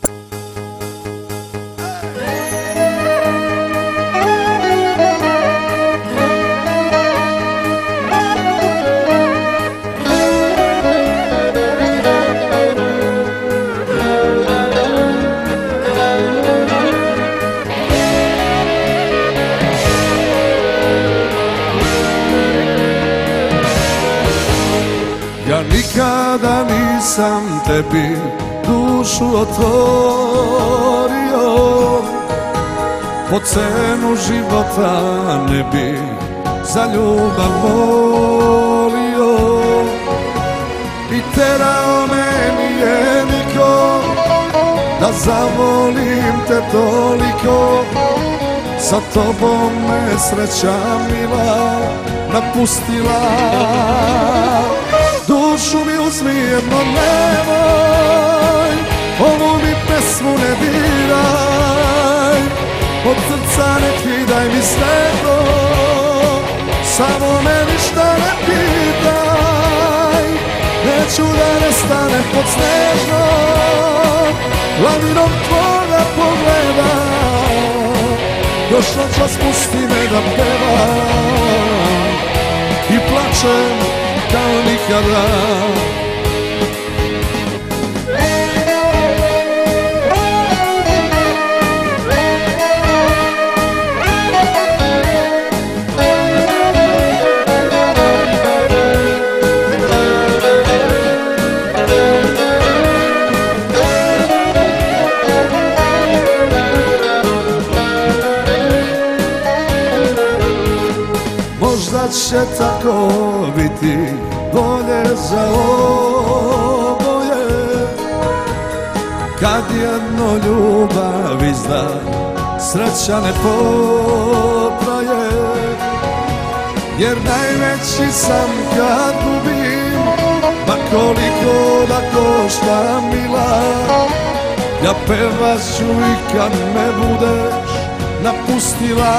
Ja nikada nisam tebi dušu otvorio, po cenu života ne bi za ljubav molio. I terao me nije niko da zavolim te toliko, sa tobom me sreća mila napustila. Dušu mi uzmi jedno, nemoj, ovu mi pesmu ne diraj, od srca ne kidaj mi sve to, samo me ništa ne pitaj. Neću da nestanem pod snežnom lavinom tvoga pogleda, još noćas pusti me da pevam i plačem kao nikada. Možda će tako biti bolje za oboje, kad jedno ljubav izda, sreća ne potraje. Jer najveći sam kad gubim, ma koliko da košta mila. Ja pevat ću i kad me budeš napustila.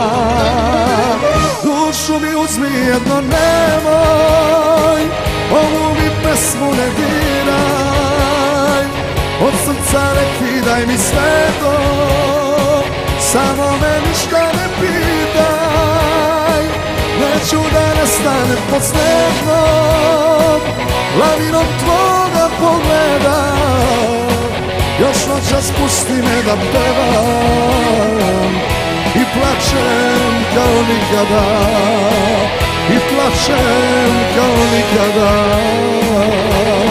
Dušu mi uzmi jedno, nemoj, ovu mi pesmu ne diraj, od srca ne kidaj mi sve to, samo me ništa ne pitaj. Neću da nestanem pod snegom lavinom tvoga pogleda, još noćas pusti me da pevam i plačem kao nikada, i plačem kao nikada.